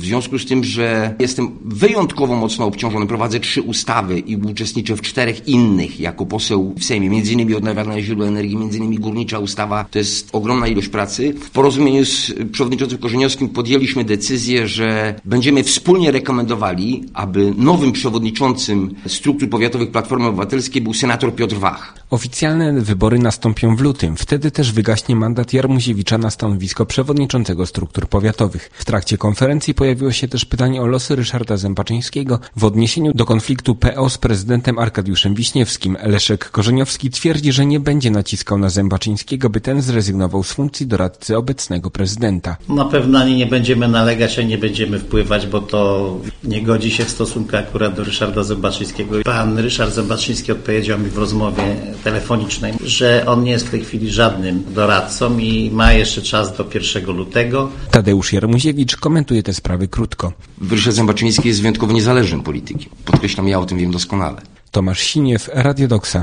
związku z tym, że jestem wyjątkowo mocno obciążony, prowadzę 3 ustawy i uczestniczę w 4 innych jako poseł w Sejmie, między innymi odnawialne źródła energii, między innymi górnicza ustawa, to jest ogromna ilość pracy. W porozumieniu z przewodniczącym Korzeniowskim podjęliśmy decyzję, że będziemy wspólnie rekomendowali, aby nowym przewodniczącym struktur powiatowych Platformy Obywatelskiej był senator Piotr Wach. Oficjalne wybory nastąpią w lutym. Wtedy też wygaśnie mandat Jarmuziewicza na stanowisko przewodniczącego struktur powiatowych. W trakcie konferencji pojawiło się też pytanie o losy Ryszarda Zembaczyńskiego w odniesieniu do konfliktu PO z prezydentem Arkadiuszem Wiśniewskim. Leszek Korzeniowski twierdzi, że nie będzie naciskał na Zembaczyńskiego, by ten zrezygnował z funkcji doradcy obecnego prezydenta. Na pewno ani nie będziemy nalegać, ani nie będziemy wpływać, bo to nie godzi się w stosunku akurat do Ryszarda Zembaczyńskiego. Pan Ryszard Zembaczyński odpowiedział mi w rozmowie telefonicznej, że on nie jest w tej chwili żadnym doradcą i ma jeszcze czas do 1 lutego. Tadeusz Jarmuziewicz komentuje te sprawy krótko. Ryszard Zembaczyński jest wyjątkowo niezależnym politykiem. Podkreślam, ja o tym wiem doskonale. Tomasz Siniew, Radio Doksa.